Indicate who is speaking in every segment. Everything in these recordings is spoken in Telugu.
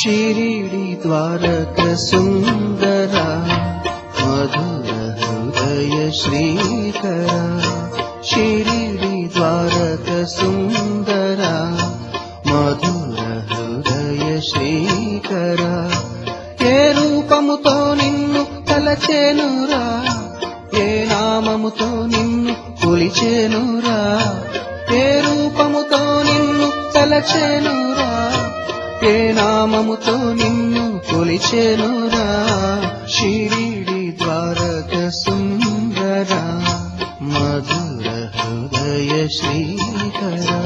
Speaker 1: शिरिडी द्वारक सुंदरा मधुर हृदय श्रीकरा शिरिडी द्वारक सुंदरा मधुर हृदय श्रीकरा ఏ రూపముతో నిన్ను తలచేనురా ఏ నామముతో నిన్ను కొలిచేనురా ఏ రూపముతో నిన్ను తలచేనురా ఏ నామముతో నిన్ను కొలిచేనురా షిరిడి ద్వారక సుందరా మధుర హృదయ శ్రీకరా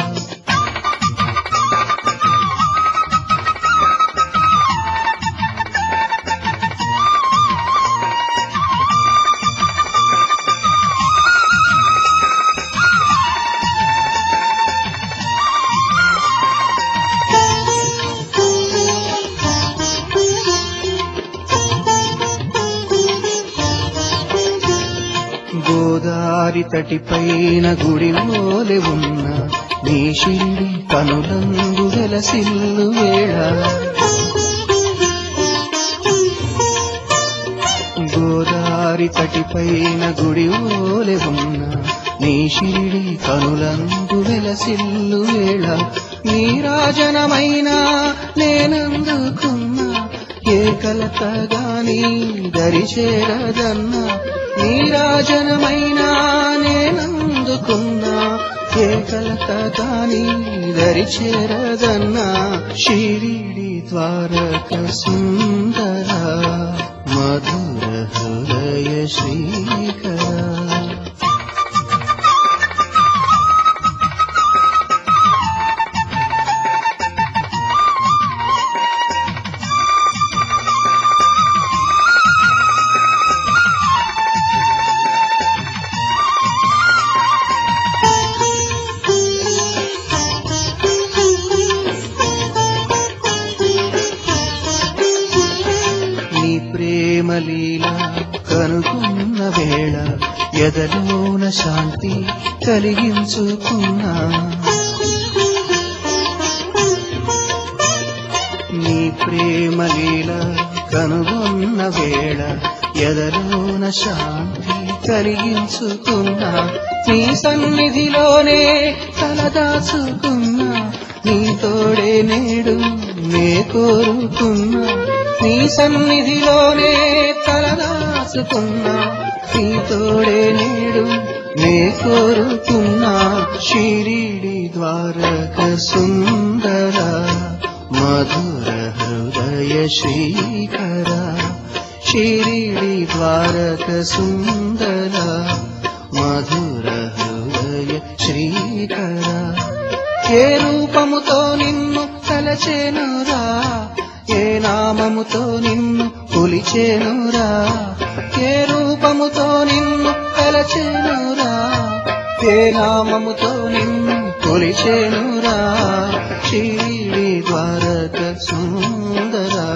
Speaker 1: గోదారి తటిపైన గుడి మోలె ఉన్న నీ షిరిడి కనులందు వెలసిల్లు వేళ గోదారి తటిపైన గుడి మోలె ఉన్న నీ షిరిడి కనులందు వెలసిల్లు వేళ నీరాజనమైనా నేనందుకున్నా ఏ కలతగాని దరిచేరదన్నా నీరాజనమైనా నేనందుకున్నా ఏ కలతగాని దరిచేరదన్నా షిరిడి ద్వారక సుందరా మధుర హృదయ శ్రీకరా ప్రేమలీల కనుగొన్న వేళ ఎదలోన శాంతి కలిగించుకున్నా నీ ప్రేమలీల కనుగొన్న వేళ ఎదలోన శాంతి కలిగించుకున్నా నీ సన్నిధిలోనే తలదాచుకున్నా నీ తోడే నేడు నే కోరుకున్నా నీ సన్నిధిలోనే తలదాచుకున్నా నీ తోడే నేడు నే కోరుకున్నా షిరిడి ద్వారక సుందరా మధుర హృదయ శ్రీకరా షిరిడి ద్వారక సుందరా మధుర హృదయ శ్రీకరా ఏ రూపముతో నిన్ను తలచేనురా ఏ నామముతో నిన్ను కొలిచేనురా ఏ రూపముతో నిన్ను తలచేనురా ఏ నామముతో నిన్ను కొలిచేనురా షిరిడి ద్వారక సుందరా